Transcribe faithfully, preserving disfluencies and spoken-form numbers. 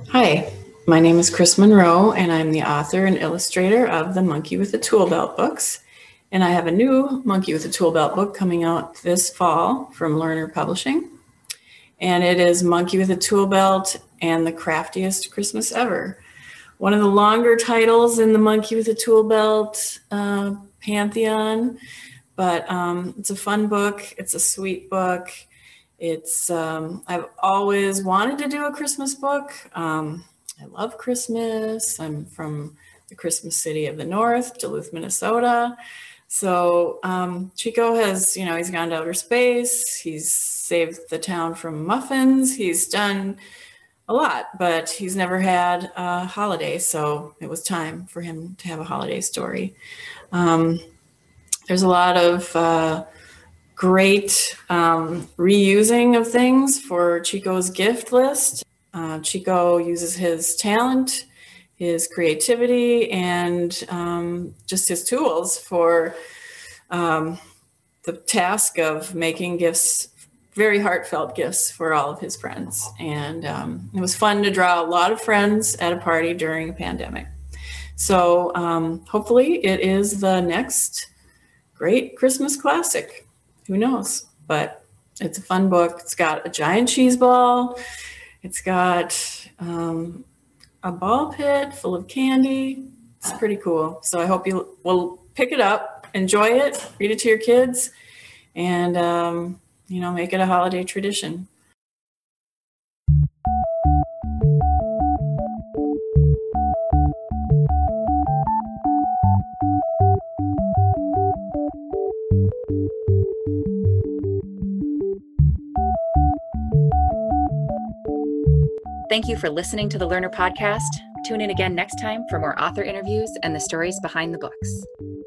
Hi, my name is Chris Monroe, and I'm the author and illustrator of the Monkey with a Tool Belt books. And I have a new Monkey with a Tool Belt book coming out this fall from Lerner Publishing. And it is Monkey with a Tool Belt and the Craftiest Christmas Ever. One of the longer titles in the Monkey with a Tool Belt uh, pantheon, but um, it's a fun book. It's a sweet book. It's, um, I've always wanted to do a Christmas book. Um, I love Christmas. I'm from the Christmas city of the North, Duluth, Minnesota. So um, Chico has, you know, he's gone to outer space. He's saved the town from muffins. He's done a lot, but he's never had a holiday. So it was time for him to have a holiday story. Um, there's a lot of uh, great um, reusing of things for Chico's gift list. Uh, Chico uses his talent, his creativity, and um, just his tools for um, the task of making gifts, very heartfelt gifts for all of his friends. And um, it was fun to draw a lot of friends at a party during a pandemic. So um, hopefully it is the next great Christmas classic. Who knows? But it's a fun book. It's got a giant cheese ball. It's got um, a ball pit full of candy. It's pretty cool. So I hope you will pick it up, enjoy it, read it to your kids, and um, you know, make it a holiday tradition. Thank you for listening to the Lerner Podcast. Tune in again next time for more author interviews and the stories behind the books.